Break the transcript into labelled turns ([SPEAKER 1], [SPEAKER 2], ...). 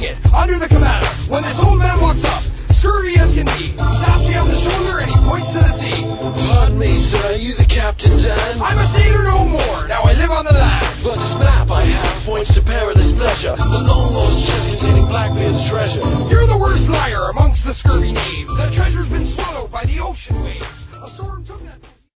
[SPEAKER 1] it, under the Kamada. When this old man walks up, scurvy as can be, taps me on the shoulder and he points to the sea.
[SPEAKER 2] Pardon me, sir, are you the Captain Dan?
[SPEAKER 1] I'm a sea